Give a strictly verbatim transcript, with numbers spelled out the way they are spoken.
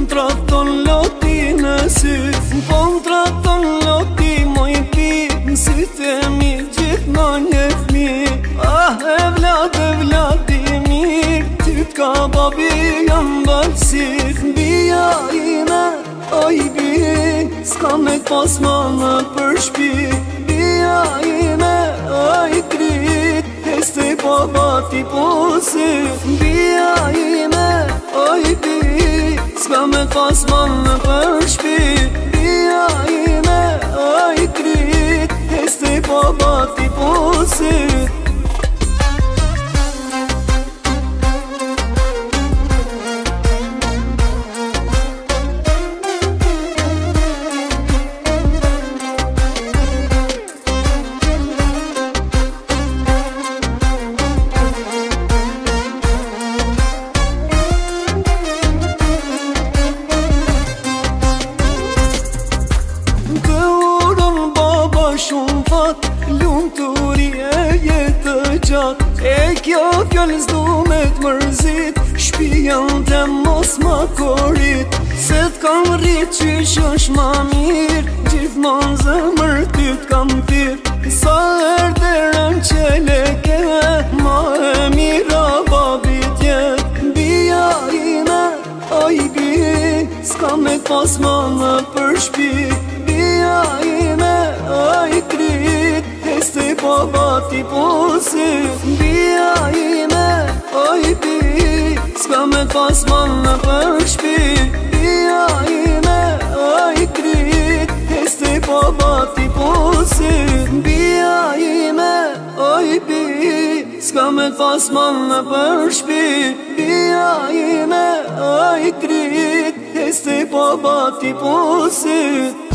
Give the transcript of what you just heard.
traton loti në sy, po m'traton loti moj pi, në sytë e mi gjithmonë e fmi. Ah, e vlad, e vlad i mirë, ty t'ka babi jam balësir. Bia ime, oj bi, s'ka me t'pas manë për shpi. Bia ime, oj krit, heste po bati posir. Bia ime, oj bi, s'ka me t'pas manë për shpi. Bia ime, oj krit, heste po bati posir. Shumë fat, lumë të ri e jetë gjatë. E kjo fjallë s'du me t'mërzit, shpia në të mos ma korit. Se t'kam rrit qysh është ma mirë, gjithmonë zëmër ty t'kam tirë. Sa erderën që leke, ma e mira babit jetë. Bia ime, oj bi, s'ka me t'pas manë për shpi. Bia ime, oj krit, heste po bati posir. Bia ime, oj bi, s'ka me t'pas manë për shpi. Bia ime, oj krit, heste po bati posir. Bia ime, oj bi, s'ka me t'pas manë për shpi. Bia ime, oj krit, heste po bati posir.